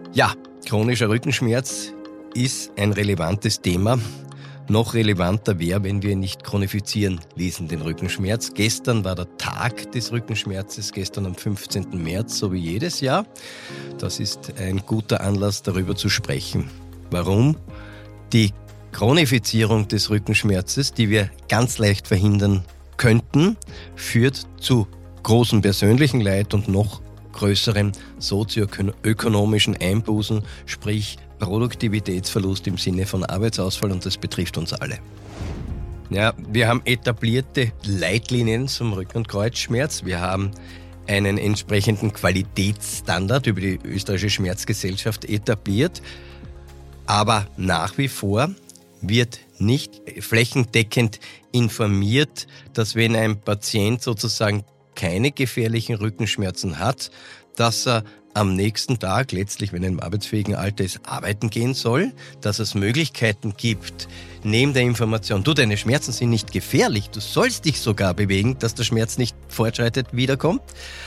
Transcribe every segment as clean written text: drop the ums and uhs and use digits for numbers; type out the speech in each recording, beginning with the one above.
Ja, chronischer Rückenschmerz ist ein relevantes Thema. Noch relevanter wäre, wenn wir ihn nicht chronifizieren ließen, den Rückenschmerz. Gestern war der Tag des Rückenschmerzes, gestern am 15. März, so wie jedes Jahr. Das ist ein guter Anlass, darüber zu sprechen. Warum? Die Chronifizierung des Rückenschmerzes, die wir ganz leicht verhindern könnten, führt zu großem persönlichen Leid und noch größerem sozioökonomischen Einbußen, sprich Produktivitätsverlust im Sinne von Arbeitsausfall, und das betrifft uns alle. Ja, wir haben etablierte Leitlinien zum Rücken- und Kreuzschmerz. Wir haben einen entsprechenden Qualitätsstandard über die Österreichische Schmerzgesellschaft etabliert. Aber nach wie vor wird nicht flächendeckend informiert, dass wenn ein Patient sozusagen keine gefährlichen Rückenschmerzen hat, dass er am nächsten Tag, letztlich wenn er im arbeitsfähigen Alter ist, arbeiten gehen soll, dass es Möglichkeiten gibt, neben der Information, du, deine Schmerzen sind nicht gefährlich, du sollst dich sogar bewegen, dass der Schmerz nicht fortschreitet, wiederkommt,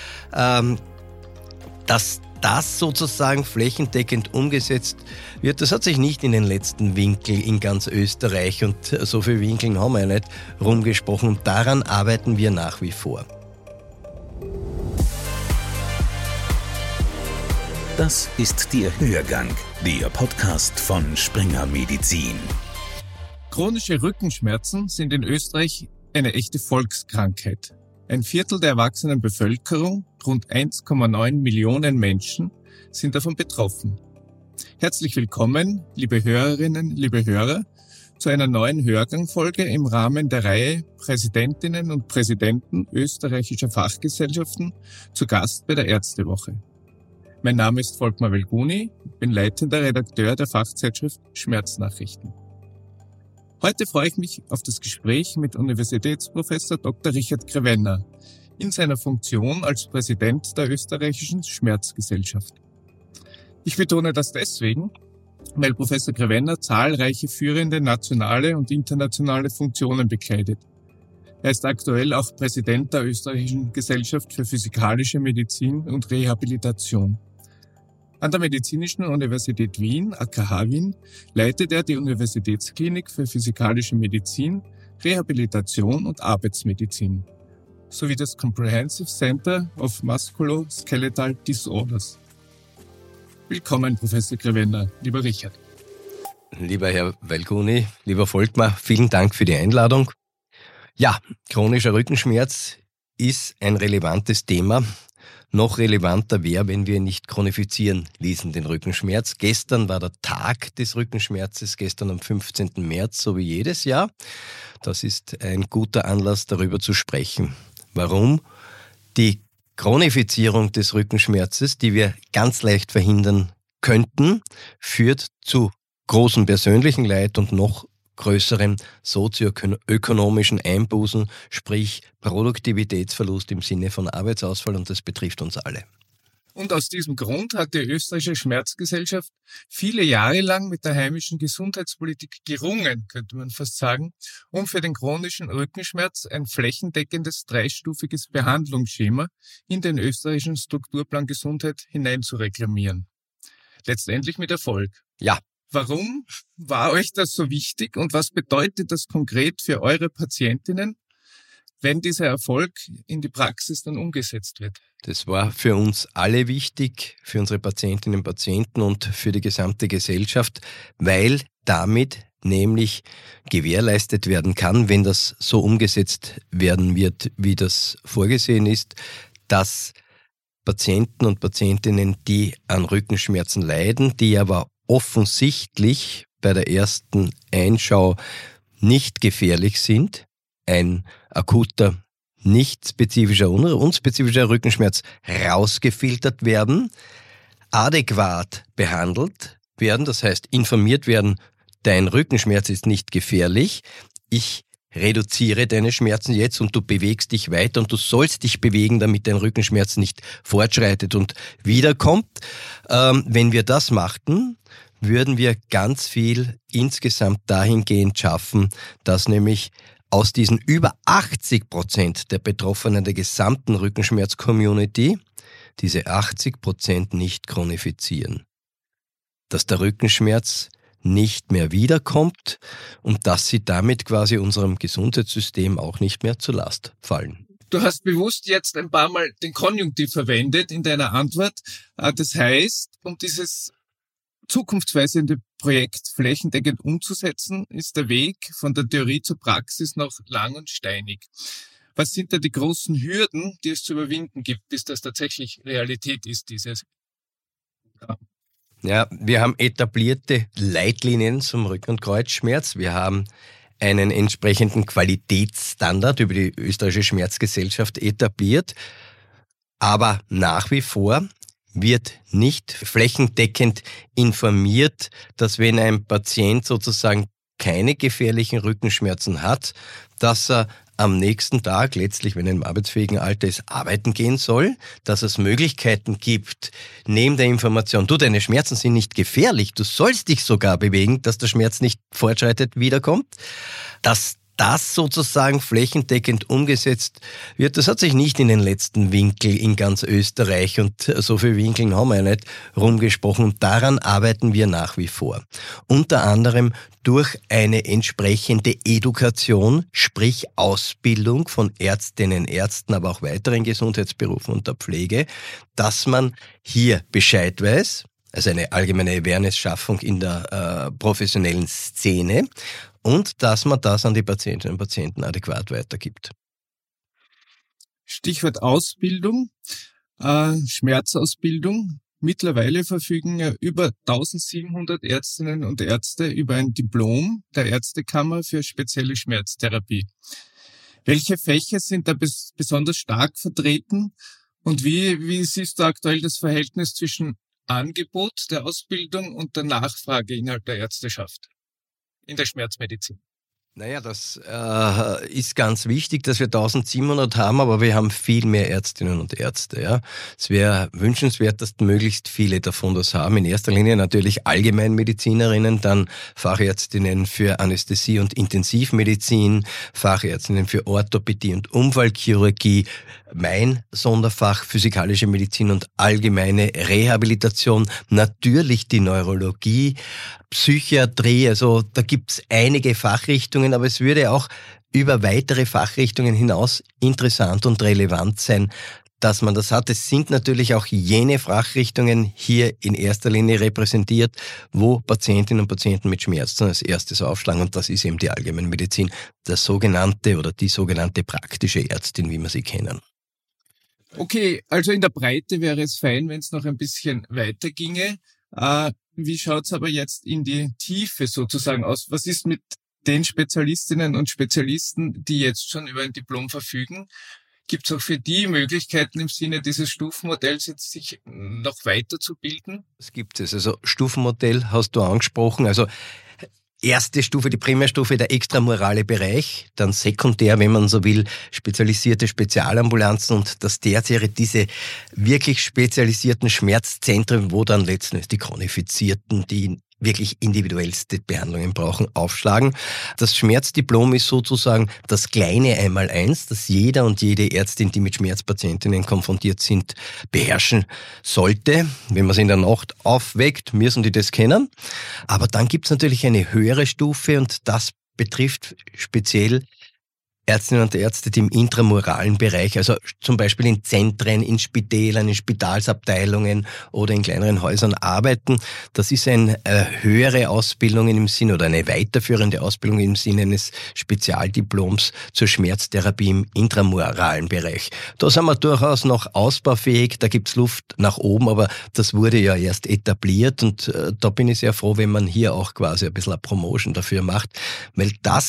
dass das sozusagen flächendeckend umgesetzt wird. Das hat sich nicht in den letzten Winkel in ganz Österreich, und so viele Winkeln haben wir ja nicht, rumgesprochen, und daran arbeiten wir nach wie vor. Das ist der Hörgang, der Podcast von Springer Medizin. Chronische Rückenschmerzen sind in Österreich eine echte Volkskrankheit. Ein Viertel der erwachsenen Bevölkerung, rund 1,9 Millionen Menschen, sind davon betroffen. Herzlich willkommen, liebe Hörerinnen, liebe Hörer, zu einer neuen Hörgangfolge im Rahmen der Reihe Präsidentinnen und Präsidenten österreichischer Fachgesellschaften zu Gast bei der Ärztewoche. Mein Name ist Volkmar Velguni, ich bin leitender Redakteur der Fachzeitschrift Schmerznachrichten. Heute freue ich mich auf das Gespräch mit Universitätsprofessor Dr. Richard Grevenna in seiner Funktion als Präsident der Österreichischen Schmerzgesellschaft. Ich betone das deswegen, weil Professor Grevenna zahlreiche führende nationale und internationale Funktionen bekleidet. Er ist aktuell auch Präsident der Österreichischen Gesellschaft für Physikalische Medizin und Rehabilitation. An der Medizinischen Universität Wien, AKH Wien, leitet er die Universitätsklinik für Physikalische Medizin, Rehabilitation und Arbeitsmedizin sowie das Comprehensive Center of Musculoskeletal Disorders. Willkommen, Professor Grevenna, lieber Richard. Lieber Herr Velguni, lieber Volkmar, vielen Dank für die Einladung. Ja, chronischer Rückenschmerz ist ein relevantes Thema. Noch relevanter wäre, wenn wir ihn nicht chronifizieren ließen, den Rückenschmerz. Gestern war der Tag des Rückenschmerzes, gestern am 15. März, so wie jedes Jahr. Das ist ein guter Anlass, darüber zu sprechen. Warum? Die Chronifizierung des Rückenschmerzes, die wir ganz leicht verhindern könnten, führt zu großem persönlichen Leid und noch größerem sozioökonomischen Einbußen, sprich Produktivitätsverlust im Sinne von Arbeitsausfall, und das betrifft uns alle. Und aus diesem Grund hat die Österreichische Schmerzgesellschaft viele Jahre lang mit der heimischen Gesundheitspolitik gerungen, könnte man fast sagen, um für den chronischen Rückenschmerz ein flächendeckendes dreistufiges Behandlungsschema in den österreichischen Strukturplan Gesundheit hineinzureklamieren. Letztendlich mit Erfolg. Ja. Warum war euch das so wichtig und was bedeutet das konkret für eure Patientinnen, wenn dieser Erfolg in die Praxis dann umgesetzt wird? Das war für uns alle wichtig, für unsere Patientinnen und Patienten und für die gesamte Gesellschaft, weil damit nämlich gewährleistet werden kann, wenn das so umgesetzt werden wird, wie das vorgesehen ist, dass Patienten und Patientinnen, die an Rückenschmerzen leiden, die aber offensichtlich bei der ersten Einschau nicht gefährlich sind, ein akuter, nicht spezifischer, unspezifischer Rückenschmerz rausgefiltert werden, adäquat behandelt werden, das heißt informiert werden, dein Rückenschmerz ist nicht gefährlich, ich reduziere deine Schmerzen jetzt und du bewegst dich weiter und du sollst dich bewegen, damit dein Rückenschmerz nicht fortschreitet und wiederkommt. Wenn wir das machten, würden wir ganz viel insgesamt dahingehend schaffen, dass nämlich aus diesen über 80% der Betroffenen der gesamten Rückenschmerz-Community diese 80% nicht chronifizieren. dass der Rückenschmerz nicht mehr wiederkommt und dass sie damit quasi unserem Gesundheitssystem auch nicht mehr zur Last fallen. Du hast bewusst jetzt ein paar Mal den Konjunktiv verwendet in deiner Antwort. Das heißt, um dieses zukunftsweisende Projekt flächendeckend umzusetzen, ist der Weg von der Theorie zur Praxis noch lang und steinig. Was sind da die großen Hürden, die es zu überwinden gibt, bis das tatsächlich Realität ist, dieses? Ja, wir haben etablierte Leitlinien zum Rücken- und Kreuzschmerz. Wir haben einen entsprechenden Qualitätsstandard über die Österreichische Schmerzgesellschaft etabliert. Aber nach wie vor wird nicht flächendeckend informiert, dass wenn ein Patient sozusagen keine gefährlichen Rückenschmerzen hat, dass er am nächsten Tag, letztlich, wenn er im arbeitsfähigen Alter ist, arbeiten gehen soll, dass es Möglichkeiten gibt, neben der Information, du, deine Schmerzen sind nicht gefährlich, du sollst dich sogar bewegen, dass der Schmerz nicht fortschreitet, wiederkommt, dass das sozusagen flächendeckend umgesetzt wird, das hat sich nicht in den letzten Winkel in ganz Österreich und so viele Winkeln haben wir ja nicht rumgesprochen und daran arbeiten wir nach wie vor. Unter anderem durch eine entsprechende Education, sprich Ausbildung von Ärztinnen, Ärzten, aber auch weiteren Gesundheitsberufen und der Pflege, dass man hier Bescheid weiß, also eine allgemeine Awareness-Schaffung in der professionellen Szene und dass man das an die Patientinnen und Patienten adäquat weitergibt. Stichwort Ausbildung, Schmerzausbildung. Mittlerweile verfügen ja über 1700 Ärztinnen und Ärzte über ein Diplom der Ärztekammer für spezielle Schmerztherapie. Welche Fächer sind da besonders stark vertreten und wie siehst du aktuell das Verhältnis zwischen Angebot der Ausbildung und der Nachfrage innerhalb der Ärzteschaft in der Schmerzmedizin? Naja, das ist ganz wichtig, dass wir 1700 haben, aber wir haben viel mehr Ärztinnen und Ärzte. Ja. Es wäre wünschenswert, dass möglichst viele davon das haben. In erster Linie natürlich Allgemeinmedizinerinnen, dann Fachärztinnen für Anästhesie und Intensivmedizin, Fachärztinnen für Orthopädie und Unfallchirurgie, mein Sonderfach physikalische Medizin und allgemeine Rehabilitation, natürlich die Neurologie, Psychiatrie, also da gibt's einige Fachrichtungen, aber es würde auch über weitere Fachrichtungen hinaus interessant und relevant sein, dass man das hat. Es sind natürlich auch jene Fachrichtungen hier in erster Linie repräsentiert, wo Patientinnen und Patienten mit Schmerzen als erstes aufschlagen und das ist eben die Allgemeinmedizin, das sogenannte oder die sogenannte praktische Ärztin, wie wir sie kennen. Okay, also in der Breite wäre es fein, wenn es noch ein bisschen weiter ginge. Wie schaut's aber jetzt in die Tiefe sozusagen aus? Was ist mit den Spezialistinnen und Spezialisten, die jetzt schon über ein Diplom verfügen? Gibt es auch für die Möglichkeiten im Sinne dieses Stufenmodells jetzt sich noch weiterzubilden? Das gibt es. Also Stufenmodell hast du angesprochen. Also erste Stufe, die Primärstufe, der extramurale Bereich, dann sekundär, wenn man so will, spezialisierte Spezialambulanzen und das tertiäre, diese wirklich spezialisierten Schmerzzentren, wo dann letztendlich die chronifizierten, die wirklich individuellste Behandlungen brauchen, aufschlagen. Das Schmerzdiplom ist sozusagen das kleine Einmaleins, das jeder und jede Ärztin, die mit Schmerzpatientinnen konfrontiert sind, beherrschen sollte. Wenn man sie in der Nacht aufweckt, müssen die das kennen. Aber dann gibt es natürlich eine höhere Stufe und das betrifft speziell Ärztinnen und Ärzte, die im intramuralen Bereich, also zum Beispiel in Zentren, in Spitälern, in Spitalsabteilungen oder in kleineren Häusern arbeiten. Das ist eine höhere Ausbildung im Sinne oder eine weiterführende Ausbildung im Sinne eines Spezialdiploms zur Schmerztherapie im intramuralen Bereich. Da sind wir durchaus noch ausbaufähig, da gibt's Luft nach oben, aber das wurde ja erst etabliert und da bin ich sehr froh, wenn man hier auch quasi ein bisschen eine Promotion dafür macht, weil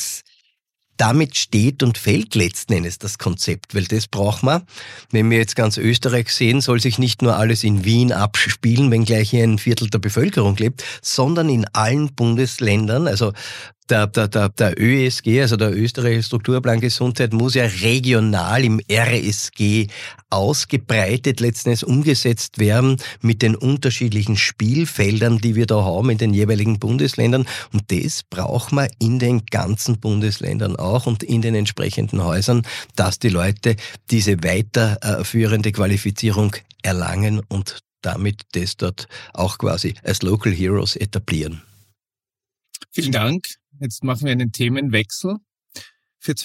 damit steht und fällt letzten Endes das Konzept, weil das braucht man. Wenn wir jetzt ganz Österreich sehen, soll sich nicht nur alles in Wien abspielen, wenngleich hier ein Viertel der Bevölkerung lebt, sondern in allen Bundesländern, also der ÖSG, also der Österreichische Strukturplan Gesundheit, muss ja regional im RSG ausgebreitet letztendlich umgesetzt werden mit den unterschiedlichen Spielfeldern, die wir da haben in den jeweiligen Bundesländern. Und das braucht man in den ganzen Bundesländern auch und in den entsprechenden Häusern, dass die Leute diese weiterführende Qualifizierung erlangen und damit das dort auch quasi als Local Heroes etablieren. Vielen Dank. Jetzt machen wir einen Themenwechsel. Für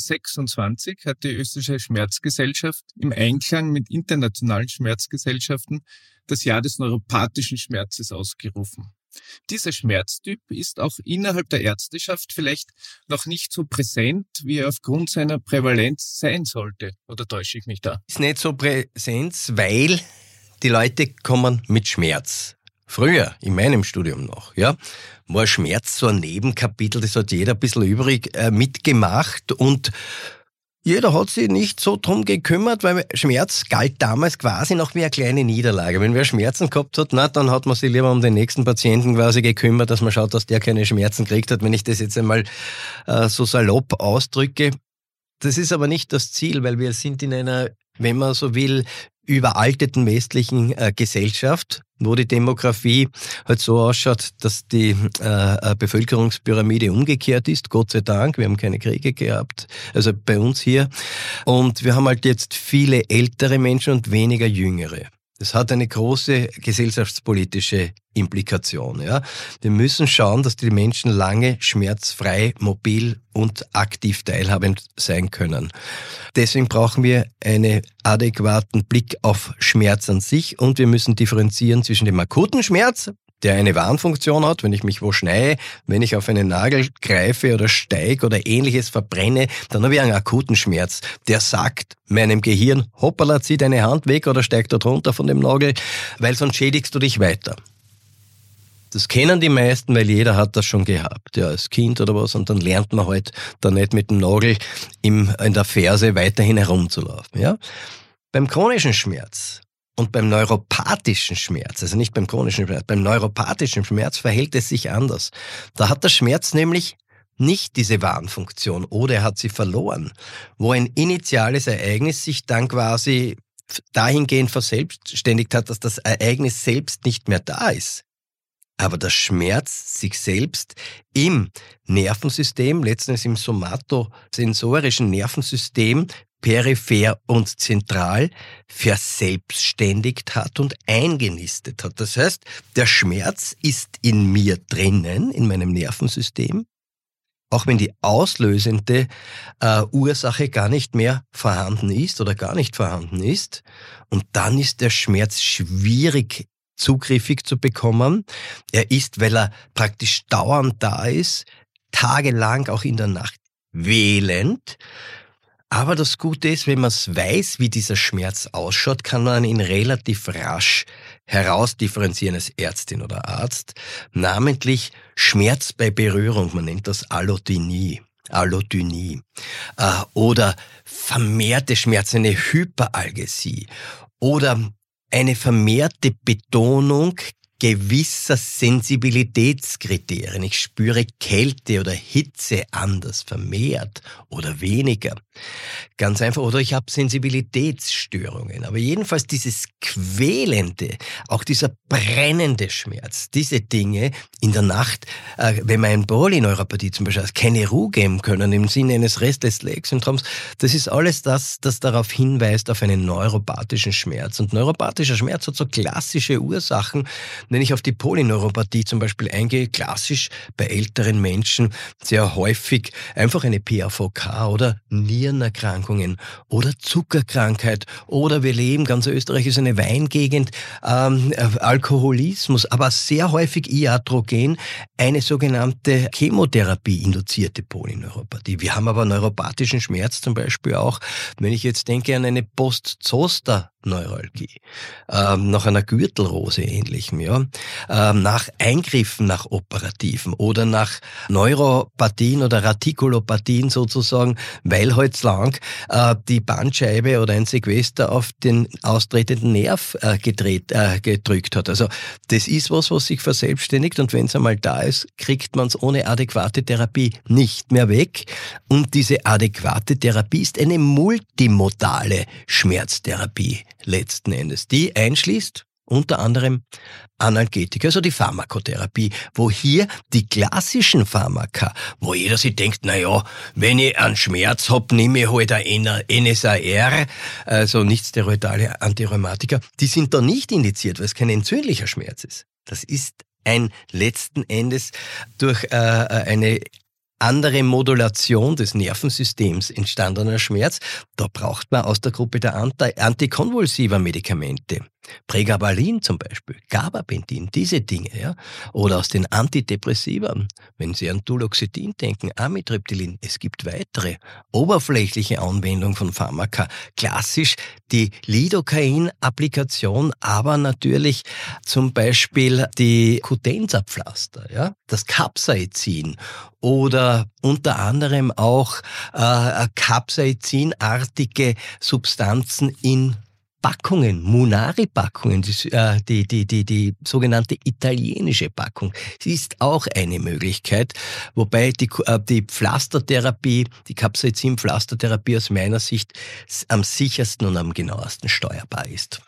2026 hat die Österreichische Schmerzgesellschaft im Einklang mit internationalen Schmerzgesellschaften das Jahr des neuropathischen Schmerzes ausgerufen. Dieser Schmerztyp ist auch innerhalb der Ärzteschaft vielleicht noch nicht so präsent, wie er aufgrund seiner Prävalenz sein sollte. Oder täusche ich mich da? Ist nicht so präsent, weil die Leute kommen mit Schmerz. Früher, in meinem Studium noch, ja, war Schmerz so ein Nebenkapitel, das hat jeder ein bisschen übrig mitgemacht und jeder hat sich nicht so drum gekümmert, weil Schmerz galt damals quasi noch wie eine kleine Niederlage. Wenn wer Schmerzen gehabt hat, dann hat man sich lieber um den nächsten Patienten quasi gekümmert, dass man schaut, dass der keine Schmerzen gekriegt hat, wenn ich das jetzt einmal so salopp ausdrücke. Das ist aber nicht das Ziel, weil wir sind in einer, wenn man so will, überalteten westlichen Gesellschaft, wo die Demografie halt so ausschaut, dass die Bevölkerungspyramide umgekehrt ist, Gott sei Dank. Wir haben keine Kriege gehabt, also bei uns hier. Und wir haben halt jetzt viele ältere Menschen und weniger jüngere. Das hat eine große gesellschaftspolitische Implikation. Ja. Wir müssen schauen, dass die Menschen lange schmerzfrei, mobil und aktiv teilhabend sein können. Deswegen brauchen wir einen adäquaten Blick auf Schmerz an sich und wir müssen differenzieren zwischen dem akuten Schmerz, der eine Warnfunktion hat, wenn ich mich wo schneie, wenn ich auf einen Nagel greife oder steige oder ähnliches verbrenne, dann habe ich einen akuten Schmerz. Der sagt meinem Gehirn, hoppala, zieh deine Hand weg oder steig dort runter von dem Nagel, weil sonst schädigst du dich weiter. Das kennen die meisten, weil jeder hat das schon gehabt, ja, als Kind oder was, und dann lernt man halt da nicht mit dem Nagel in der Ferse weiterhin herumzulaufen, ja. Beim chronischen Schmerz und beim neuropathischen Schmerz, also nicht beim chronischen Schmerz, beim neuropathischen Schmerz verhält es sich anders. Da hat der Schmerz nämlich nicht diese Warnfunktion oder er hat sie verloren, wo ein initiales Ereignis sich dann quasi dahingehend verselbstständigt hat, dass das Ereignis selbst nicht mehr da ist. Aber der Schmerz sich selbst im Nervensystem, letztendlich im somatosensorischen Nervensystem, peripher und zentral verselbstständigt hat und eingenistet hat. Das heißt, der Schmerz ist in mir drinnen, in meinem Nervensystem, auch wenn die auslösende Ursache gar nicht mehr vorhanden ist oder gar nicht vorhanden ist. Und dann ist der Schmerz schwierig zugriffig zu bekommen. Er ist, weil er praktisch dauernd da ist, tagelang auch in der Nacht wählend. Aber das Gute ist, wenn man es weiß, wie dieser Schmerz ausschaut, kann man ihn relativ rasch herausdifferenzieren als Ärztin oder Arzt. Namentlich Schmerz bei Berührung, man nennt das Allodynie. Oder vermehrte Schmerz, eine Hyperalgesie. Oder eine vermehrte Betonung gewisser Sensibilitätskriterien. Ich spüre Kälte oder Hitze anders, vermehrt oder weniger. Ganz einfach. Oder ich habe Sensibilitätsstörungen. Aber jedenfalls dieses quälende, auch dieser brennende Schmerz, diese Dinge in der Nacht, wenn man eine Polyneuropathie zum Beispiel keine Ruhe geben können, im Sinne eines Restless-Leg-Syndroms, das ist alles das darauf hinweist auf einen neuropathischen Schmerz. Und neuropathischer Schmerz hat so klassische Ursachen. Wenn ich auf die Polyneuropathie zum Beispiel eingehe, klassisch bei älteren Menschen sehr häufig einfach eine PAVK oder Nierenerkrankungen oder Zuckerkrankheit oder wir leben, ganz Österreich ist eine Weingegend, Alkoholismus, aber sehr häufig iatrogen, eine sogenannte Chemotherapie-induzierte Polyneuropathie. Wir haben aber neuropathischen Schmerz zum Beispiel auch, wenn ich jetzt denke an eine Post-Zoster-Neuralgie, nach einer Gürtelrose ähnlichem, ja, nach Eingriffen, nach operativen oder nach Neuropathien oder Retikulopathien sozusagen, weil halt lang die Bandscheibe oder ein Sequester auf den austretenden Nerv gedrückt hat. Also das ist was sich verselbstständigt und wenn es einmal da ist, kriegt man es ohne adäquate Therapie nicht mehr weg. Und diese adäquate Therapie ist eine multimodale Schmerztherapie letzten Endes, die einschließt unter anderem Analgetika, also die Pharmakotherapie, wo hier die klassischen Pharmaka, wo jeder sich denkt, naja, wenn ich einen Schmerz hab, nehme ich halt ein NSAR, also nichtsteroidale Antirheumatika, die sind da nicht indiziert, weil es kein entzündlicher Schmerz ist. Das ist ein letzten Endes durch eine andere Modulation des Nervensystems entstandener Schmerz. Da braucht man aus der Gruppe der antikonvulsiver Medikamente, Pregabalin zum Beispiel, Gabapentin, diese Dinge, ja, oder aus den Antidepressiva, wenn Sie an Duloxetin denken, Amitriptylin, es gibt weitere oberflächliche Anwendungen von Pharmaka, klassisch die Lidocain-Applikation, aber natürlich zum Beispiel die Cadenza-Pflaster, ja, das Capsaicin oder unter anderem auch Capsaicinartige Substanzen in Packungen, Munari-Packungen, die sogenannte italienische Packung, sie ist auch eine Möglichkeit, wobei die Pflastertherapie, die Capsaicin-Pflastertherapie aus meiner Sicht am sichersten und am genauesten steuerbar ist.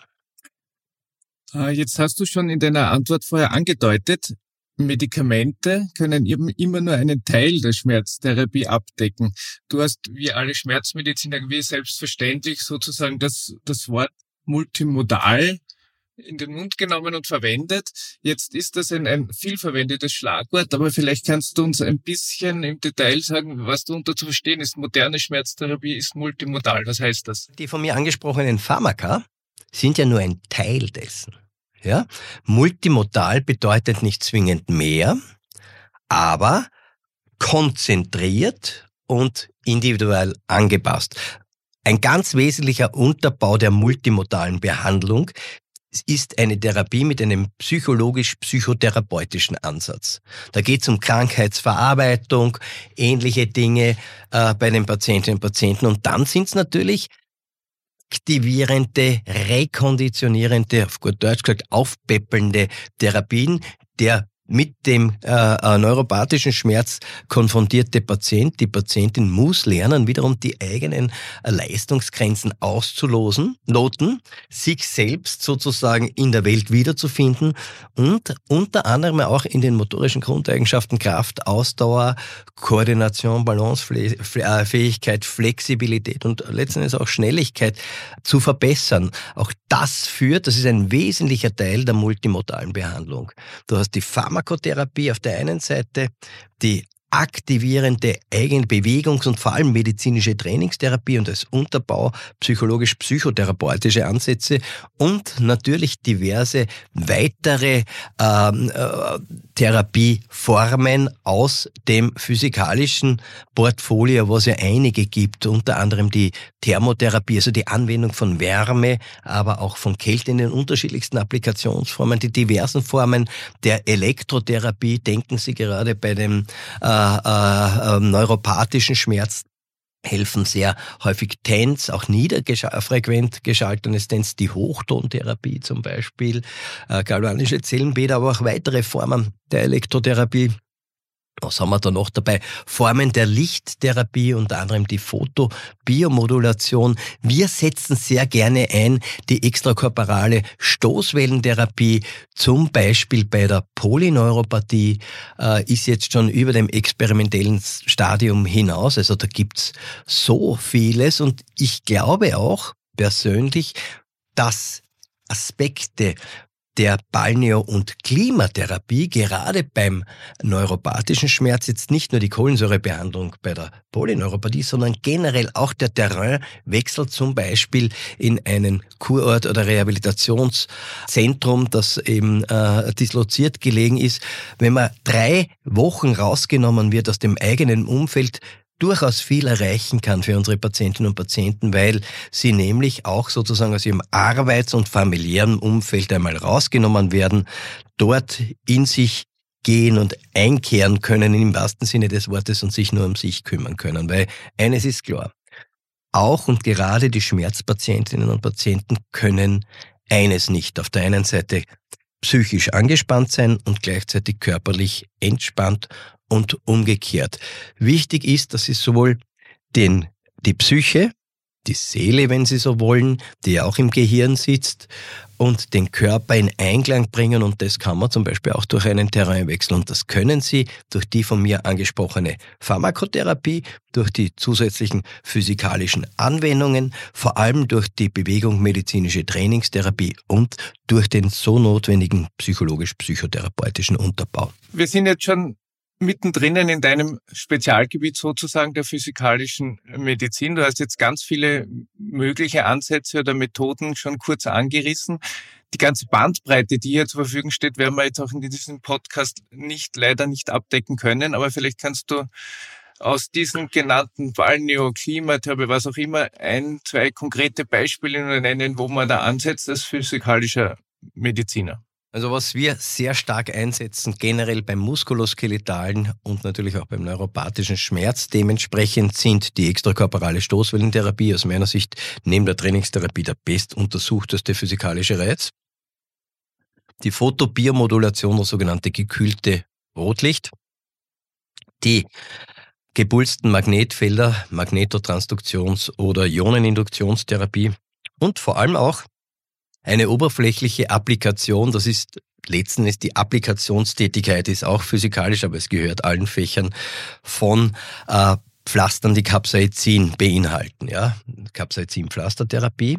Jetzt hast du schon in deiner Antwort vorher angedeutet, Medikamente können eben immer nur einen Teil der Schmerztherapie abdecken. Du hast wie alle Schmerzmediziner wie selbstverständlich sozusagen das Wort multimodal in den Mund genommen und verwendet. Jetzt ist das ein viel verwendetes Schlagwort, aber vielleicht kannst du uns ein bisschen im Detail sagen, was darunter zu verstehen ist. Moderne Schmerztherapie ist multimodal. Was heißt das? Die von mir angesprochenen Pharmaka sind ja nur ein Teil dessen. Ja? Multimodal bedeutet nicht zwingend mehr, aber konzentriert und individuell angepasst. Ein ganz wesentlicher Unterbau der multimodalen Behandlung ist eine Therapie mit einem psychologisch-psychotherapeutischen Ansatz. Da geht es um Krankheitsverarbeitung, ähnliche Dinge bei den Patientinnen und Patienten. Und dann sind es natürlich aktivierende, rekonditionierende, auf gut Deutsch gesagt, aufpäppelnde Therapien, der mit dem neuropathischen Schmerz konfrontierte Patient, die Patientin muss lernen, wiederum die eigenen Leistungsgrenzen auszuloten, sich selbst sozusagen in der Welt wiederzufinden und unter anderem auch in den motorischen Grundeigenschaften Kraft, Ausdauer, Koordination, Balancefähigkeit, Flexibilität und letztendlich auch Schnelligkeit zu verbessern. Auch das ist ein wesentlicher Teil der multimodalen Behandlung. Du hast die Pharmakotherapie auf der einen Seite, die aktivierende eigene Bewegungs- und vor allem medizinische Trainingstherapie und als Unterbau psychologisch-psychotherapeutische Ansätze und natürlich diverse weitere Therapieformen aus dem physikalischen Portfolio, was ja einige gibt, unter anderem die Thermotherapie, also die Anwendung von Wärme, aber auch von Kälte in den unterschiedlichsten Applikationsformen, die diversen Formen der Elektrotherapie, denken Sie gerade bei dem neuropathischen Schmerz, helfen sehr häufig TENS, auch niederfrequent geschaltenes TENS, die Hochtontherapie zum Beispiel, galvanische Zellenbäder, aber auch weitere Formen der Elektrotherapie. Was haben wir da noch dabei? Formen der Lichttherapie, unter anderem die Photobiomodulation. Wir setzen sehr gerne ein die extrakorporale Stoßwellentherapie, zum Beispiel bei der Polyneuropathie, ist jetzt schon über dem experimentellen Stadium hinaus. Also da gibt's so vieles und ich glaube auch persönlich, dass Aspekte der Balneo- und Klimatherapie gerade beim neuropathischen Schmerz jetzt nicht nur die Kohlensäurebehandlung bei der Polyneuropathie, sondern generell auch der Terrainwechsel zum Beispiel in einen Kurort oder Rehabilitationszentrum, das eben disloziert gelegen ist. Wenn man 3 Wochen rausgenommen wird aus dem eigenen Umfeld, durchaus viel erreichen kann für unsere Patientinnen und Patienten, weil sie nämlich auch sozusagen aus ihrem Arbeits- und familiären Umfeld einmal rausgenommen werden, dort in sich gehen und einkehren können im wahrsten Sinne des Wortes und sich nur um sich kümmern können. Weil eines ist klar, auch und gerade die Schmerzpatientinnen und Patienten können eines nicht. Auf der einen Seite psychisch angespannt sein und gleichzeitig körperlich entspannt und umgekehrt. Wichtig ist, dass Sie sowohl die Psyche die Seele, wenn Sie so wollen, die ja auch im Gehirn sitzt, und den Körper in Einklang bringen. Und das kann man zum Beispiel auch durch einen Terrainwechsel. Und das können Sie durch die von mir angesprochene Pharmakotherapie, durch die zusätzlichen physikalischen Anwendungen, vor allem durch die Bewegung-medizinische Trainingstherapie und durch den so notwendigen psychologisch-psychotherapeutischen Unterbau. Wir sind jetzt schon mittendrin in deinem Spezialgebiet sozusagen der physikalischen Medizin. Du hast jetzt ganz viele mögliche Ansätze oder Methoden schon kurz angerissen. Die ganze Bandbreite, die hier zur Verfügung steht, werden wir jetzt auch in diesem Podcast leider nicht abdecken können. Aber vielleicht kannst du aus diesen genannten Balneo, Klimatherapie, was auch immer, 1-2 konkrete Beispiele nennen, wo man da ansetzt als physikalischer Mediziner. Also was wir sehr stark einsetzen, generell beim muskuloskeletalen und natürlich auch beim neuropathischen Schmerz dementsprechend, sind die extrakorporale Stoßwellentherapie, aus meiner Sicht neben der Trainingstherapie der bestuntersuchteste physikalische Reiz. Die Photobiomodulation, das sogenannte gekühlte Rotlicht. Die gepulsten Magnetfelder, Magnetotransduktions- oder Ioneninduktionstherapie und vor allem auch eine oberflächliche Applikation, das ist letzten Endes die Applikationstätigkeit, ist auch physikalisch, aber es gehört allen Fächern von Pflastern, die Capsaicin beinhalten, ja, Capsaicin-Pflastertherapie.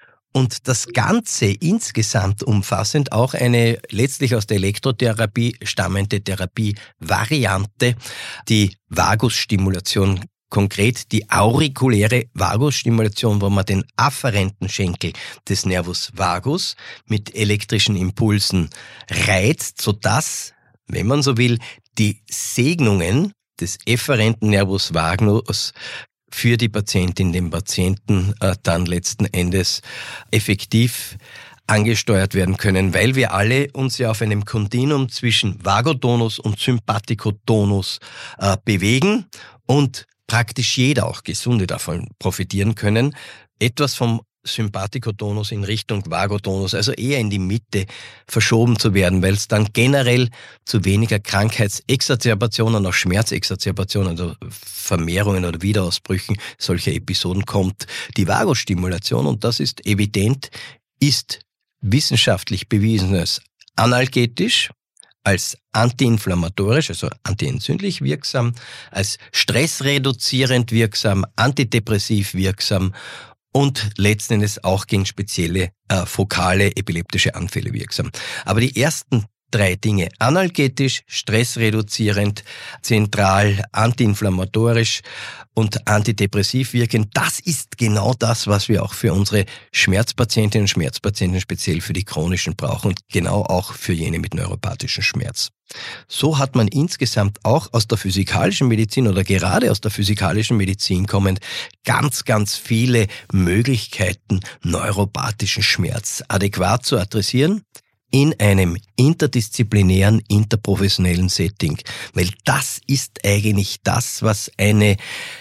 Und das Ganze insgesamt umfassend auch eine letztlich aus der Elektrotherapie stammende Therapievariante, die Vagusstimulation. Konkret die aurikuläre Vagusstimulation, wo man den afferenten Schenkel des Nervus vagus mit elektrischen Impulsen reizt, sodass, wenn man so will, die Segnungen des efferenten Nervus vagus für die Patientin, den Patienten dann letzten Endes effektiv angesteuert werden können, weil wir alle uns ja auf einem Kontinuum zwischen Vagotonus und Sympathikotonus bewegen und praktisch jeder, auch Gesunde, davon profitieren können, etwas vom Sympathikotonus in Richtung Vagotonus, also eher in die Mitte verschoben zu werden, weil es dann generell zu weniger Krankheitsexazerbationen, auch Schmerzexazerbationen, also Vermehrungen oder Wiederausbrüchen solcher Episoden kommt. Die Vagusstimulation, und das ist evident, ist wissenschaftlich bewiesenes analgetisch, als antiinflammatorisch, also antientzündlich wirksam, als stressreduzierend wirksam, antidepressiv wirksam und letzten Endes auch gegen spezielle fokale epileptische Anfälle wirksam. Aber die ersten 3 Dinge, analgetisch, stressreduzierend, zentral, antiinflammatorisch und antidepressiv wirkend, das ist genau das, was wir auch für unsere Schmerzpatientinnen und Schmerzpatienten, speziell für die chronischen, brauchen und genau auch für jene mit neuropathischem Schmerz. So hat man insgesamt auch aus der physikalischen Medizin oder gerade aus der physikalischen Medizin kommend ganz, ganz viele Möglichkeiten, neuropathischen Schmerz adäquat zu adressieren in einem interdisziplinären, interprofessionellen Setting. Weil das ist eigentlich das, was eine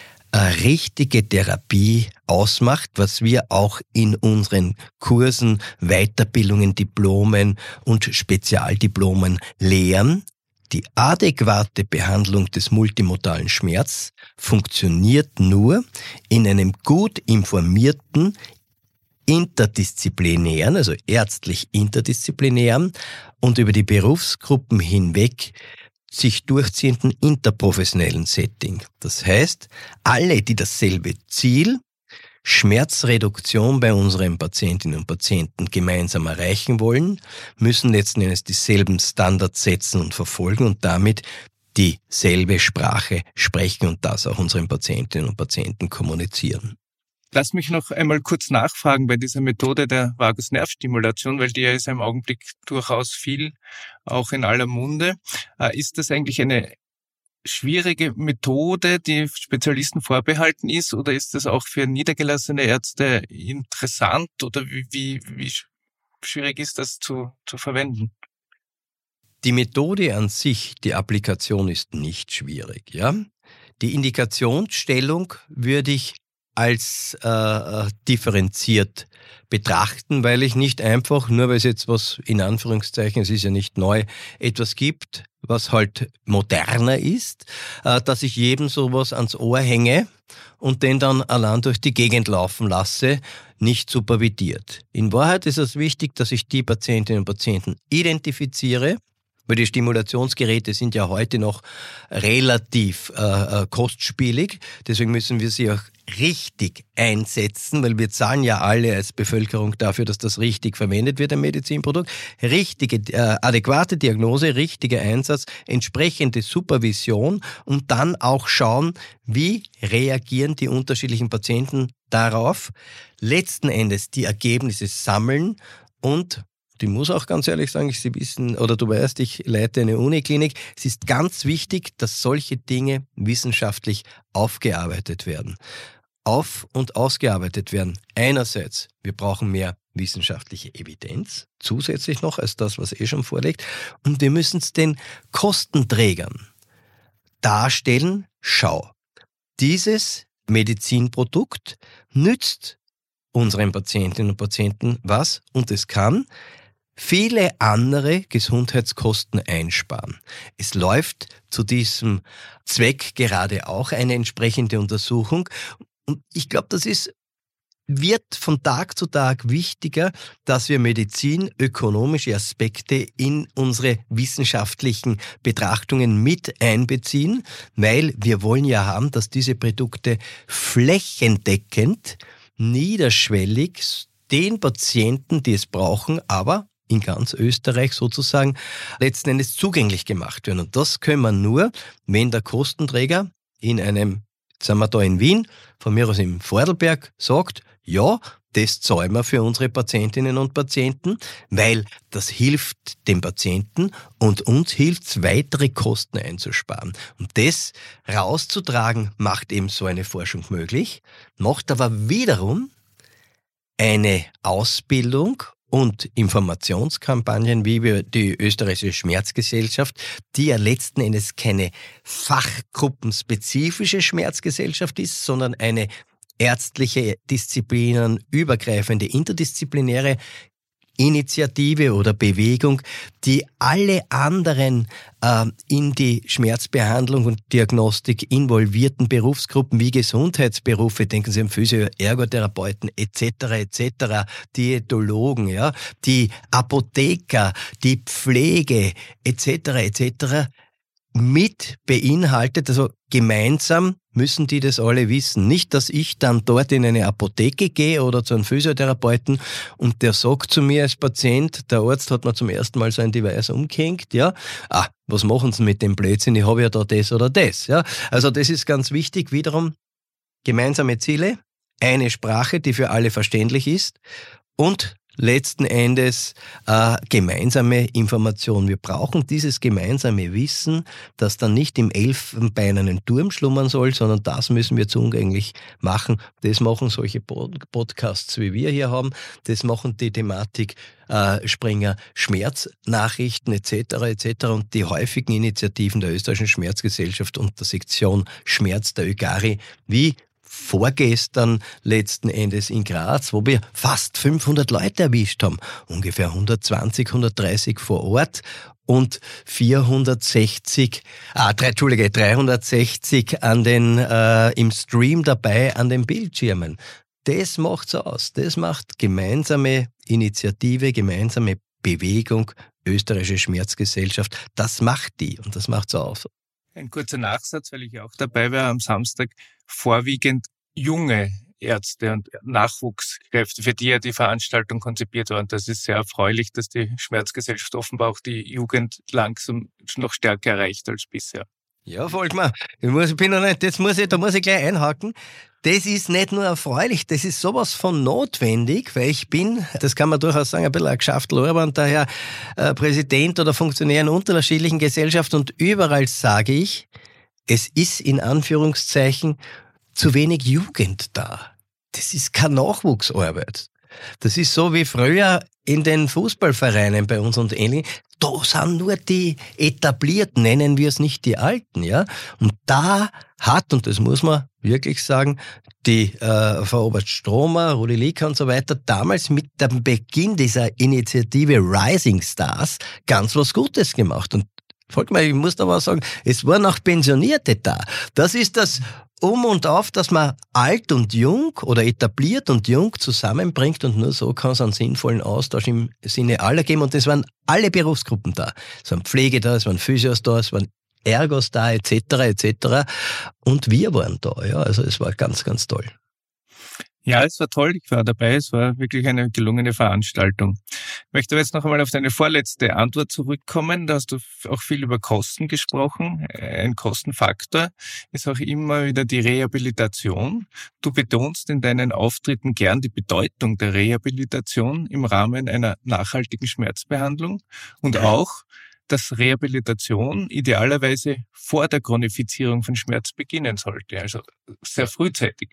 richtige Therapie ausmacht, was wir auch in unseren Kursen, Weiterbildungen, Diplomen und Spezialdiplomen lehren. Die adäquate Behandlung des multimodalen Schmerz funktioniert nur in einem gut informierten, interdisziplinären, also ärztlich interdisziplinären und über die Berufsgruppen hinweg sich durchziehenden interprofessionellen Setting. Das heißt, alle, die dasselbe Ziel, Schmerzreduktion bei unseren Patientinnen und Patienten gemeinsam erreichen wollen, müssen letzten Endes dieselben Standards setzen und verfolgen und damit dieselbe Sprache sprechen und das auch unseren Patientinnen und Patienten kommunizieren. Lass mich noch einmal kurz nachfragen bei dieser Methode der Vagusnervstimulation, weil die ja ist im Augenblick durchaus viel, auch in aller Munde. Ist das eigentlich eine schwierige Methode, die Spezialisten vorbehalten ist, oder ist das auch für niedergelassene Ärzte interessant, oder wie schwierig ist das zu verwenden? Die Methode an sich, die Applikation ist nicht schwierig, ja. Die Indikationsstellung würde ich als differenziert betrachten, weil ich nicht einfach, nur weil es jetzt was, in Anführungszeichen, es ist ja nicht neu, etwas gibt, was halt moderner ist, dass ich jedem sowas ans Ohr hänge und den dann allein durch die Gegend laufen lasse, nicht supervidiert. In Wahrheit ist es wichtig, dass ich die Patientinnen und Patienten identifiziere, weil die Stimulationsgeräte sind ja heute noch relativ kostspielig. Deswegen müssen wir sie auch richtig einsetzen, weil wir zahlen ja alle als Bevölkerung dafür, dass das richtig verwendet wird, ein Medizinprodukt. Richtige, adäquate Diagnose, richtiger Einsatz, entsprechende Supervision und dann auch schauen, wie reagieren die unterschiedlichen Patienten darauf. Letzten Endes die Ergebnisse sammeln und ich muss auch ganz ehrlich sagen, Sie wissen, oder du weißt, ich leite eine Uniklinik. Es ist ganz wichtig, dass solche Dinge wissenschaftlich aufgearbeitet werden. Und ausgearbeitet werden. Einerseits, wir brauchen mehr wissenschaftliche Evidenz, zusätzlich noch als das, was schon vorliegt. Und wir müssen es den Kostenträgern darstellen. Schau, dieses Medizinprodukt nützt unseren Patientinnen und Patienten was und es kann viele andere Gesundheitskosten einsparen. Es läuft zu diesem Zweck gerade auch eine entsprechende Untersuchung. Und ich glaube, wird von Tag zu Tag wichtiger, dass wir medizinökonomische Aspekte in unsere wissenschaftlichen Betrachtungen mit einbeziehen, weil wir wollen ja haben, dass diese Produkte flächendeckend, niederschwellig den Patienten, die es brauchen, aber in ganz Österreich sozusagen letzten Endes zugänglich gemacht werden. Und das können wir nur, wenn der Kostenträger in einem, jetzt sind wir da in Wien, von mir aus im Vordelberg, sagt, ja, das zahlen wir für unsere Patientinnen und Patienten, weil das hilft dem Patienten und uns hilft es, weitere Kosten einzusparen. Und das rauszutragen, macht eben so eine Forschung möglich, macht aber wiederum eine Ausbildung und Informationskampagnen wie die österreichische Schmerzgesellschaft, die ja letzten Endes keine fachgruppenspezifische Schmerzgesellschaft ist, sondern eine ärztliche, disziplinenübergreifende, interdisziplinäre Initiative oder Bewegung, die alle anderen in die Schmerzbehandlung und Diagnostik involvierten Berufsgruppen wie Gesundheitsberufe, denken Sie an Physio, Ergotherapeuten etc., Diätologen, ja, die Apotheker, die Pflege etc., mit beinhaltet, also gemeinsam müssen die das alle wissen. Nicht, dass ich dann dort in eine Apotheke gehe oder zu einem Physiotherapeuten und der sagt zu mir als Patient, der Arzt hat mir zum ersten Mal so ein Device umgehängt, ja, was machen Sie mit dem Blödsinn, ich habe ja da das oder das, ja. Also das ist ganz wichtig, wiederum gemeinsame Ziele, eine Sprache, die für alle verständlich ist und letzten Endes gemeinsame Information. Wir brauchen dieses gemeinsame Wissen, das dann nicht im elfenbeinernen Turm schlummern soll, sondern das müssen wir zugänglich machen. Das machen solche Podcasts, wie wir hier haben. Das machen die Thematik Springer Schmerznachrichten etc. und die häufigen Initiativen der österreichischen Schmerzgesellschaft und der Sektion Schmerz der ÖGARI, wie vorgestern letzten Endes in Graz, wo wir fast 500 Leute erwischt haben. Ungefähr 130 vor Ort und 360 an den, im Stream dabei an den Bildschirmen. Das macht's aus. Das macht gemeinsame Initiative, gemeinsame Bewegung, österreichische Schmerzgesellschaft. Das macht die und das macht's aus. Ein kurzer Nachsatz, weil ich auch dabei war am Samstag, vorwiegend junge Ärzte und Nachwuchskräfte, für die ja die Veranstaltung konzipiert war. Und das ist sehr erfreulich, dass die Schmerzgesellschaft offenbar auch die Jugend langsam noch stärker erreicht als bisher. Ja, Volkmar, da muss ich gleich einhaken. Das ist nicht nur erfreulich, das ist sowas von notwendig, weil ich bin, das kann man durchaus sagen, ein bisschen ein Geschäftler und daher Präsident oder Funktionär in unterschiedlichen Gesellschaften und überall sage ich, es ist in Anführungszeichen zu wenig Jugend da. Das ist keine Nachwuchsarbeit. Das ist so wie früher in den Fußballvereinen bei uns und ähnlich. Da sind nur die Etablierten, nennen wir es nicht die Alten, ja. Und da hat, und das muss man wirklich sagen, die Frau Oberst-Stromer, Rudi Lieker und so weiter, damals mit dem Beginn dieser Initiative Rising Stars ganz was Gutes gemacht. Und Volkmar, ich muss da was sagen, es waren auch Pensionierte da. Das ist das Um und Auf, dass man alt und jung oder etabliert und jung zusammenbringt, und nur so kann es einen sinnvollen Austausch im Sinne aller geben. Und es waren alle Berufsgruppen da. Es waren Pflege da, es waren Physios da, es waren Ergos da, etc., etc. Und wir waren da, ja. Also es war ganz, ganz toll. Ja, es war toll, ich war dabei, es war wirklich eine gelungene Veranstaltung. Ich möchte jetzt noch einmal auf deine vorletzte Antwort zurückkommen. Da hast du auch viel über Kosten gesprochen. Ein Kostenfaktor ist auch immer wieder die Rehabilitation. Du betonst in deinen Auftritten gern die Bedeutung der Rehabilitation im Rahmen einer nachhaltigen Schmerzbehandlung und auch, dass Rehabilitation idealerweise vor der Chronifizierung von Schmerz beginnen sollte, also sehr frühzeitig.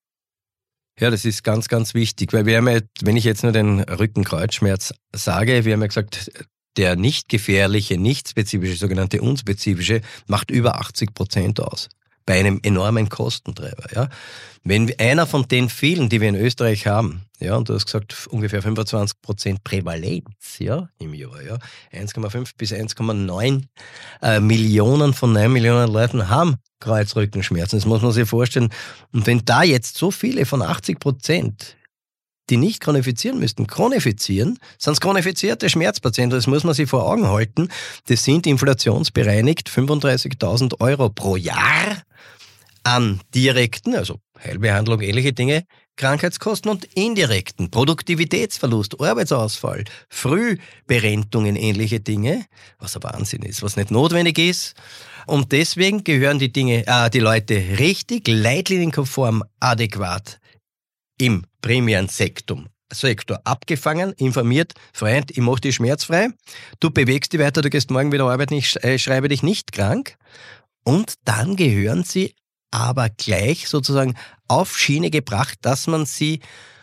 Ja, das ist ganz, ganz wichtig, weil wir haben ja, wenn ich jetzt nur den Rückenkreuzschmerz sage, wir haben ja gesagt, der nicht gefährliche, nicht spezifische, sogenannte unspezifische, macht über 80% aus. Bei einem enormen Kostentreiber, ja. Wenn einer von den vielen, die wir in Österreich haben, ja, und du hast gesagt, ungefähr 25% Prävalenz, ja, im Jahr, ja, 1,5 bis 1,9 Millionen von 9 Millionen Leuten haben Kreuzrückenschmerzen. Das muss man sich vorstellen. Und wenn da jetzt so viele von 80%, die nicht chronifizieren müssten, chronifizieren, sind es chronifizierte Schmerzpatienten. Das muss man sich vor Augen halten. Das sind inflationsbereinigt 35.000 Euro pro Jahr an direkten, also Heilbehandlung, ähnliche Dinge, Krankheitskosten und indirekten, Produktivitätsverlust, Arbeitsausfall, Frühberentungen, ähnliche Dinge, was ein Wahnsinn ist, was nicht notwendig ist. Und deswegen gehören die Leute richtig, leitlinienkonform, adäquat im primären Sektor abgefangen, informiert, Freund, ich mache dich schmerzfrei, du bewegst dich weiter, du gehst morgen wieder arbeiten, ich schreibe dich nicht krank. Und dann gehören sie aber gleich sozusagen auf Schiene gebracht, dass man sie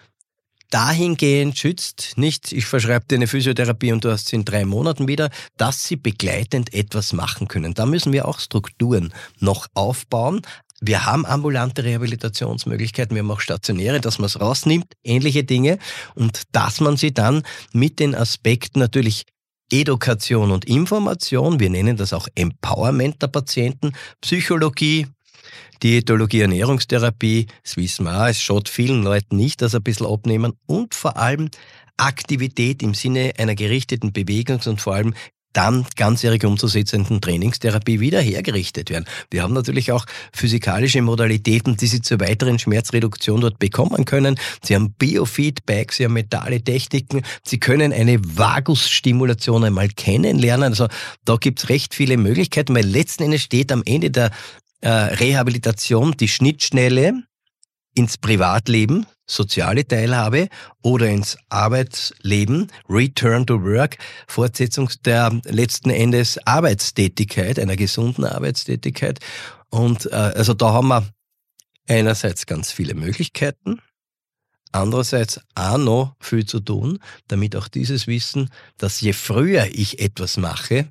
dahingehend schützt, nicht ich verschreibe dir eine Physiotherapie und du hast sie in 3 Monaten wieder, dass sie begleitend etwas machen können. Da müssen wir auch Strukturen noch aufbauen. Wir haben ambulante Rehabilitationsmöglichkeiten, wir haben auch stationäre, dass man es rausnimmt, ähnliche Dinge, und dass man sie dann mit den Aspekten natürlich Education und Information, wir nennen das auch Empowerment der Patienten, Psychologie, Diätologie, Ernährungstherapie, das wissen wir auch, es schaut vielen Leuten nicht, dass ein bisschen abnehmen, und vor allem Aktivität im Sinne einer gerichteten Bewegungs- und vor allem dann ganzjährig umzusetzenden Trainingstherapie wieder hergerichtet werden. Wir haben natürlich auch physikalische Modalitäten, die Sie zur weiteren Schmerzreduktion dort bekommen können. Sie haben Biofeedback, Sie haben mentale Techniken, Sie können eine Vagusstimulation einmal kennenlernen. Also da gibt's recht viele Möglichkeiten, weil letzten Endes steht am Ende der Rehabilitation die Schnittstelle ins Privatleben, soziale Teilhabe, oder ins Arbeitsleben, Return to Work, Fortsetzung der letzten Endes Arbeitstätigkeit, einer gesunden Arbeitstätigkeit. Und also da haben wir einerseits ganz viele Möglichkeiten, andererseits auch noch viel zu tun, damit auch dieses Wissen, dass je früher ich etwas mache,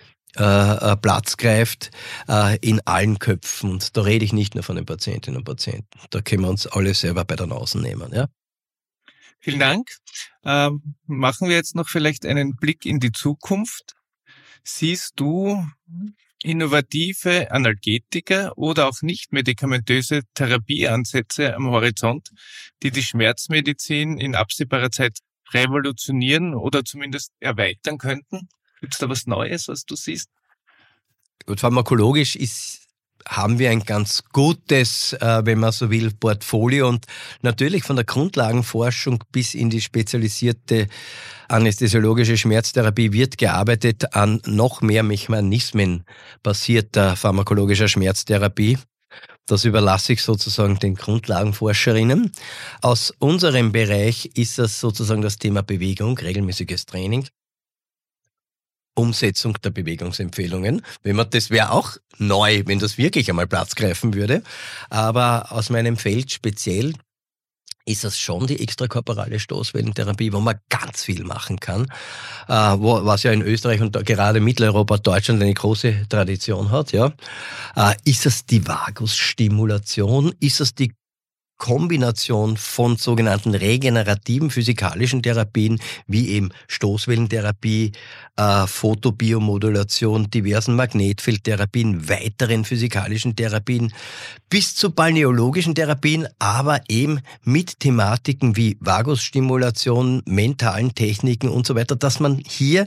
Platz greift in allen Köpfen. Und da rede ich nicht nur von den Patientinnen und Patienten. Da können wir uns alle selber bei der Nase nehmen. Ja? Vielen Dank. Machen wir jetzt noch vielleicht einen Blick in die Zukunft. Siehst du innovative Analgetika oder auch nicht medikamentöse Therapieansätze am Horizont, die die Schmerzmedizin in absehbarer Zeit revolutionieren oder zumindest erweitern könnten? Gibt es da was Neues, was du siehst? Gut, pharmakologisch haben wir ein ganz gutes, wenn man so will, Portfolio, und natürlich von der Grundlagenforschung bis in die spezialisierte anästhesiologische Schmerztherapie wird gearbeitet an noch mehr Mechanismen basierter pharmakologischer Schmerztherapie. Das überlasse ich sozusagen den Grundlagenforscherinnen. Aus unserem Bereich ist das sozusagen das Thema Bewegung, regelmäßiges Training, Umsetzung der Bewegungsempfehlungen. Das wäre auch neu, wenn das wirklich einmal Platz greifen würde. Aber aus meinem Feld speziell ist das schon die extrakorporale Stoßwellentherapie, wo man ganz viel machen kann, was ja in Österreich und gerade Mitteleuropa, Deutschland eine große Tradition hat. Ja, ist das die Vagusstimulation? Ist das die Kombination von sogenannten regenerativen physikalischen Therapien, wie eben Stoßwellentherapie, Photobiomodulation, diversen Magnetfeldtherapien, weiteren physikalischen Therapien, bis zu balneologischen Therapien, aber eben mit Thematiken wie Vagusstimulation, mentalen Techniken und so weiter, dass man hier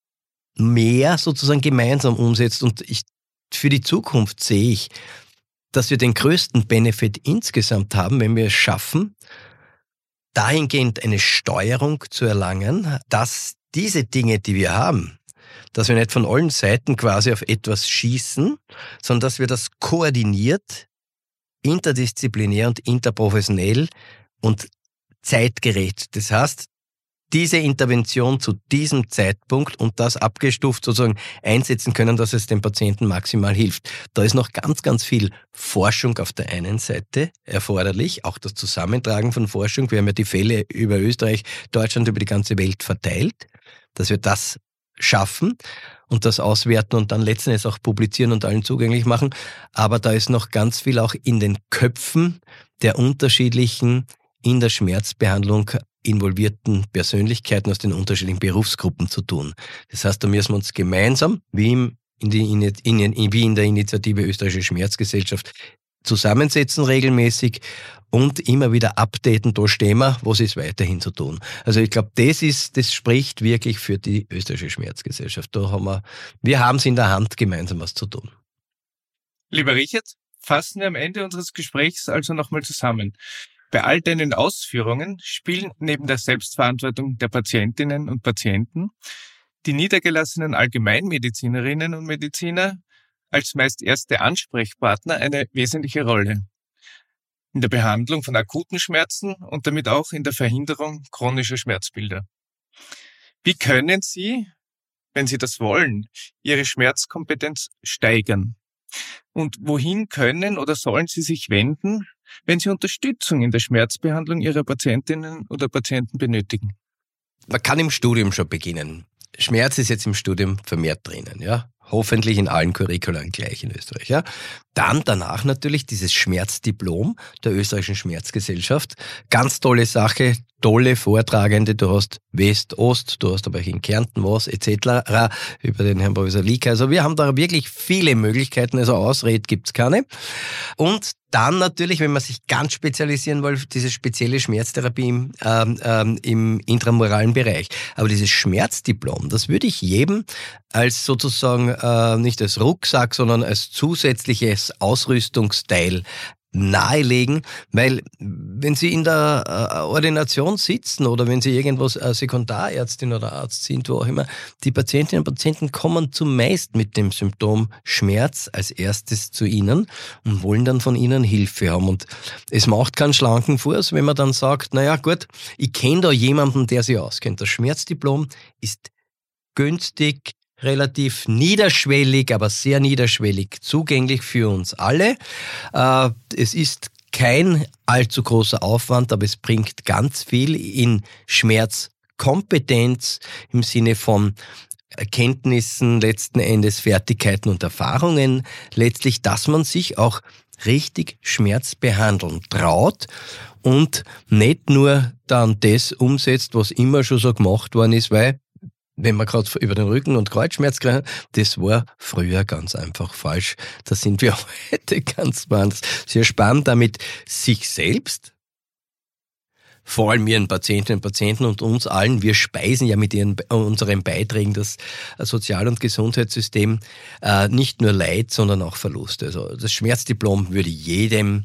mehr sozusagen gemeinsam umsetzt. Und für die Zukunft sehe ich, dass wir den größten Benefit insgesamt haben, wenn wir es schaffen, dahingehend eine Steuerung zu erlangen, dass diese Dinge, die wir haben, dass wir nicht von allen Seiten quasi auf etwas schießen, sondern dass wir das koordiniert, interdisziplinär und interprofessionell und zeitgerecht. Das heißt, diese Intervention zu diesem Zeitpunkt und das abgestuft sozusagen einsetzen können, dass es dem Patienten maximal hilft. Da ist noch ganz, ganz viel Forschung auf der einen Seite erforderlich, auch das Zusammentragen von Forschung. Wir haben ja die Fälle über Österreich, Deutschland, über die ganze Welt verteilt, dass wir das schaffen und das auswerten und dann letzten Endes auch publizieren und allen zugänglich machen. Aber da ist noch ganz viel auch in den Köpfen der unterschiedlichen in der Schmerzbehandlung involvierten Persönlichkeiten aus den unterschiedlichen Berufsgruppen zu tun. Das heißt, da müssen wir uns gemeinsam, wie in der Initiative Österreichische Schmerzgesellschaft, zusammensetzen regelmäßig und immer wieder updaten, da stehen wir, was ist weiterhin zu tun. Also ich glaube, das spricht wirklich für die Österreichische Schmerzgesellschaft. Wir haben es in der Hand, gemeinsam was zu tun. Lieber Richard, fassen wir am Ende unseres Gesprächs also nochmal zusammen. Bei all deinen Ausführungen spielen neben der Selbstverantwortung der Patientinnen und Patienten die niedergelassenen Allgemeinmedizinerinnen und Mediziner als meist erste Ansprechpartner eine wesentliche Rolle in der Behandlung von akuten Schmerzen und damit auch in der Verhinderung chronischer Schmerzbilder. Wie können Sie, wenn Sie das wollen, Ihre Schmerzkompetenz steigern? Und wohin können oder sollen Sie sich wenden, wenn Sie Unterstützung in der Schmerzbehandlung Ihrer Patientinnen oder Patienten benötigen? Man kann im Studium schon beginnen. Schmerz ist jetzt im Studium vermehrt drinnen, ja. Hoffentlich in allen Curricularen gleich in Österreich, ja. Dann danach natürlich dieses Schmerzdiplom der Österreichischen Schmerzgesellschaft. Ganz tolle Sache, tolle Vortragende. Du hast West, Ost, du hast aber auch in Kärnten was, etc. über den Herrn Professor Lieker. Also wir haben da wirklich viele Möglichkeiten, also Ausrede gibt's keine. Und dann natürlich, wenn man sich ganz spezialisieren will, diese spezielle Schmerztherapie im intramuralen Bereich. Aber dieses Schmerzdiplom, das würde ich jedem als sozusagen nicht als Rucksack, sondern als zusätzliches Ausrüstungsteil nahelegen, weil wenn Sie in der Ordination sitzen oder wenn Sie irgendwo Sekundarärztin oder Arzt sind, wo auch immer, die Patientinnen und Patienten kommen zumeist mit dem Symptom Schmerz als erstes zu Ihnen und wollen dann von Ihnen Hilfe haben. Und es macht keinen schlanken Fuß, wenn man dann sagt, naja gut, ich kenne da jemanden, der sich auskennt. Das Schmerzdiplom ist günstig, relativ niederschwellig, aber sehr niederschwellig zugänglich für uns alle. Es ist kein allzu großer Aufwand, aber es bringt ganz viel in Schmerzkompetenz im Sinne von Erkenntnissen, letzten Endes Fertigkeiten und Erfahrungen, letztlich, dass man sich auch richtig Schmerz behandeln traut und nicht nur dann das umsetzt, was immer schon so gemacht worden ist, weil wenn man gerade über den Rücken- und Kreuzschmerz kriegt, das war früher ganz einfach falsch. Da sind wir heute ganz anders. Sehr spannend damit sich selbst, vor allem ihren Patientinnen und Patienten und uns allen, wir speisen ja mit unseren Beiträgen das Sozial- und Gesundheitssystem nicht nur Leid, sondern auch Verlust. Also das Schmerzdiplom würde jedem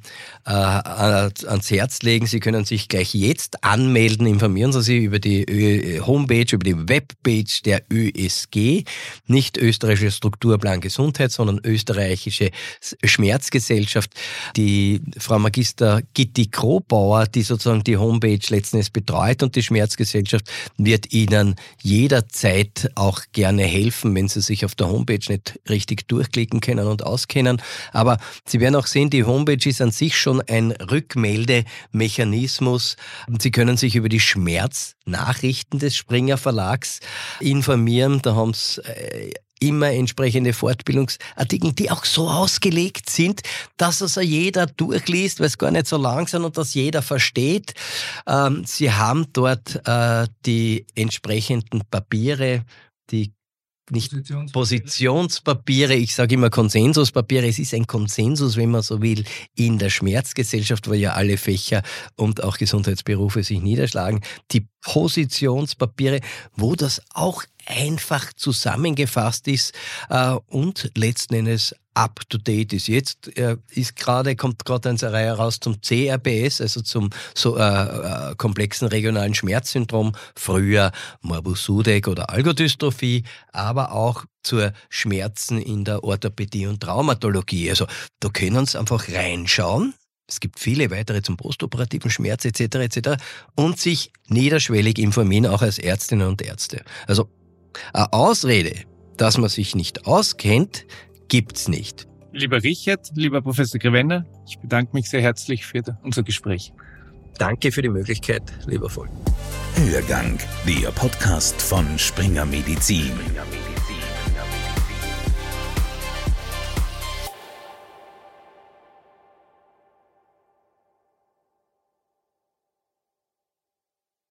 ans Herz legen. Sie können sich gleich jetzt anmelden, informieren Sie sich über die Homepage, über die Webpage der ÖSG, nicht Österreichische Strukturplan Gesundheit, sondern Österreichische Schmerzgesellschaft. Die Frau Magister Gitti Krobauer, die sozusagen die Homepage Homepage letztens betreut und die Schmerzgesellschaft wird Ihnen jederzeit auch gerne helfen, wenn Sie sich auf der Homepage nicht richtig durchklicken können und auskennen. Aber Sie werden auch sehen, die Homepage ist an sich schon ein Rückmeldemechanismus. Sie können sich über die Schmerznachrichten des Springer Verlags informieren. Da haben Sie immer entsprechende Fortbildungsartikel, die auch so ausgelegt sind, dass also jeder durchliest, weil es gar nicht so lang sind und dass jeder versteht. Sie haben dort die entsprechenden Papiere, die nicht Positionspapiere, ich sage immer Konsensuspapiere. Es ist ein Konsensus, wenn man so will, in der Schmerzgesellschaft, wo ja alle Fächer und auch Gesundheitsberufe sich niederschlagen. Die Positionspapiere, wo das auch einfach zusammengefasst ist und letzten Endes up to date ist. Jetzt kommt gerade eine Reihe raus zum CRPS, also zum komplexen regionalen Schmerzsyndrom, früher Morbus Sudeck oder Algodystrophie, aber auch zur Schmerzen in der Orthopädie und Traumatologie. Also da können Sie einfach reinschauen. Es gibt viele weitere zum postoperativen Schmerz etc. und sich niederschwellig informieren, auch als Ärztinnen und Ärzte. Also eine Ausrede, dass man sich nicht auskennt, gibt's nicht. Lieber Richard, lieber Professor Grevenna, ich bedanke mich sehr herzlich für unser Gespräch. Danke für die Möglichkeit, lieber Volk. Hörgang, der Podcast von Springer Medizin.